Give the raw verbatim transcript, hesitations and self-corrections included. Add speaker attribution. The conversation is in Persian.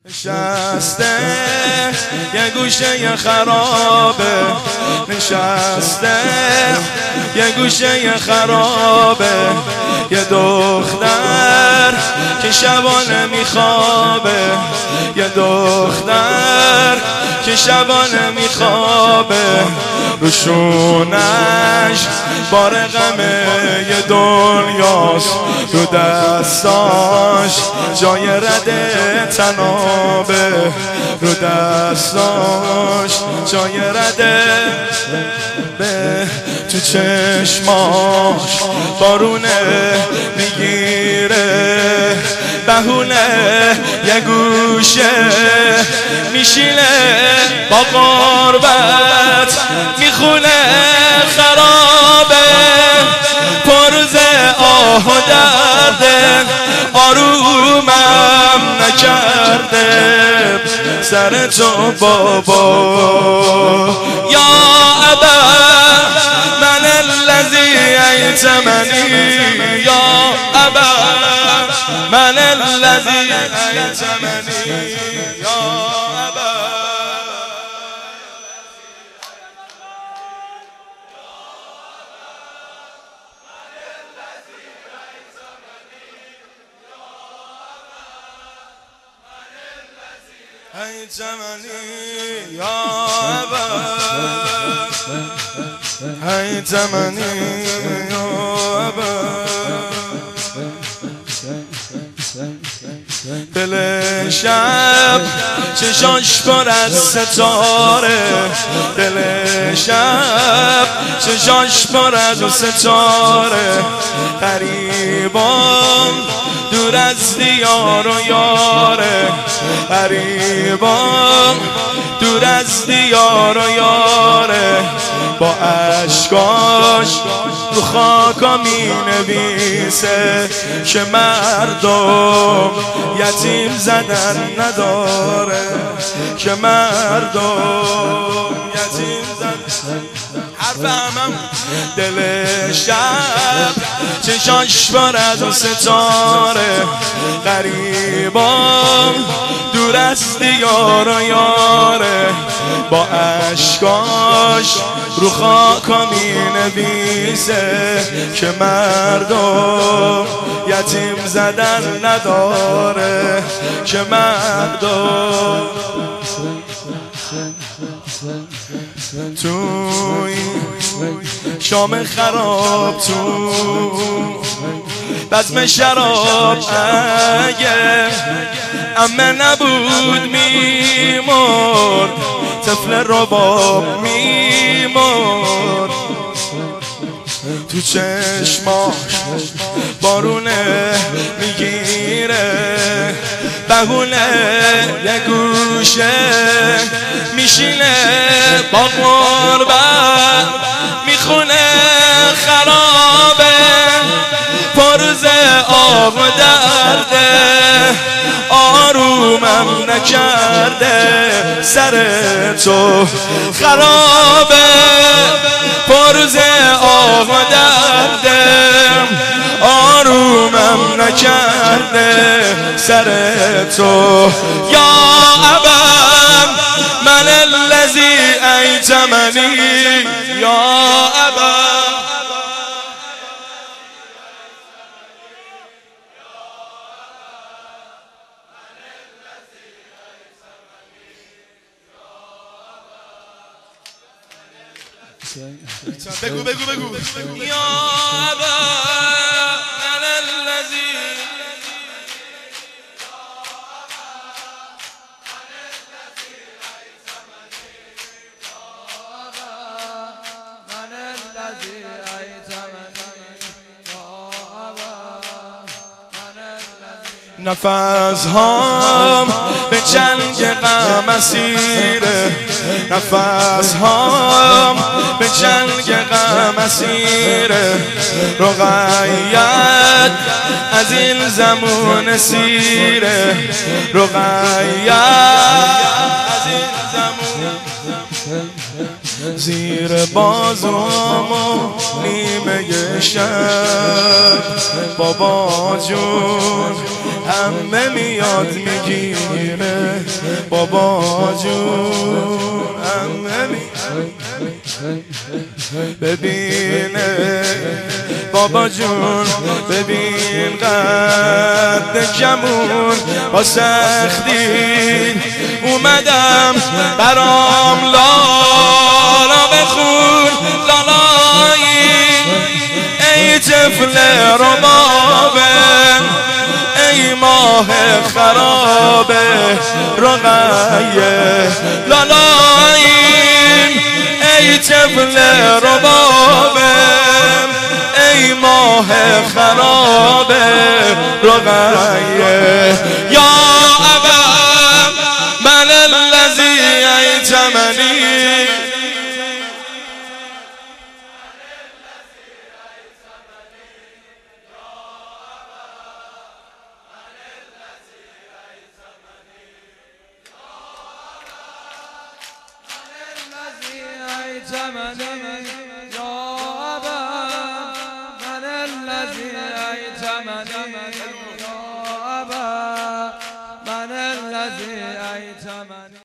Speaker 1: نشسته یه گوشه خرابه، نشسته یه گوشه خرابه، یه دختر که شبانه میخوابه، یه دختر که شبانه میخوابه، روشونش بار غمه یه دنیاست، رو دستاش جای رده تنابه، رو دستاش جای رده به، تو چشماش بارونه میگیره، بهونه یه گوشه میشینه، با غربت میخونه خرابه، پرز آه و درده آرومم نکرده سر تو بابا، یا ابا من الذی ایتمنی، یا ابا من الذی ایتمنی، یا ابا ایتمنی، یا ابا ایتمنی، یا ابا. دل شب چشاش پر از ستاره، دل شب چشاش پر از ستاره، غریبان دور از دیار و یاره، غریبان دور از دیار و یاره، با اشکاش رو خاکا می نویسه که مردم یتیم زدن نداره، که مردم یتیم زدن حرف همم. دل شب چشاش پر از ستاره، غریبان دور از دیار و یاره، با اشکاش رو خاکا می نویسه که مردم یتیم زدن نداره، که مردم توی شام خراب، تو بزم شراب، اگه امه نبود میمرد، طفل رباب میمرد، تو چشماش بارونه میگیره، بهونه یه گوشه میشینه، با غربت میخونه خرابه، پرز آب و درده آرومم نکرده سر تو خرابه، پرز آب و درده آرومم نکرده سر تو، یا ابا من الذی ایتمنی، یا ابا بگو بگو بگو، یا ابا من الذی نفس هام به جنگ غم اسیره، نفس هام به جنگ غم اسیره، رقیت از این زمان سیره، رقیت از این زمان زیر بازوامو نیمه شب بابا جون همه میاد میگیره بابا جون ببینه بابا جون ببین قد کمون با سختی اومدم برام لالا بخون لالایی ای طفل ربابه ای ماه خرابه رقیه لالایی ای طفل ربابه ای ماه خرابه رقیه یا ابا من الذی ایتمنی
Speaker 2: يا أبا من الذي أيتمني يا أبا من الذي أيتمني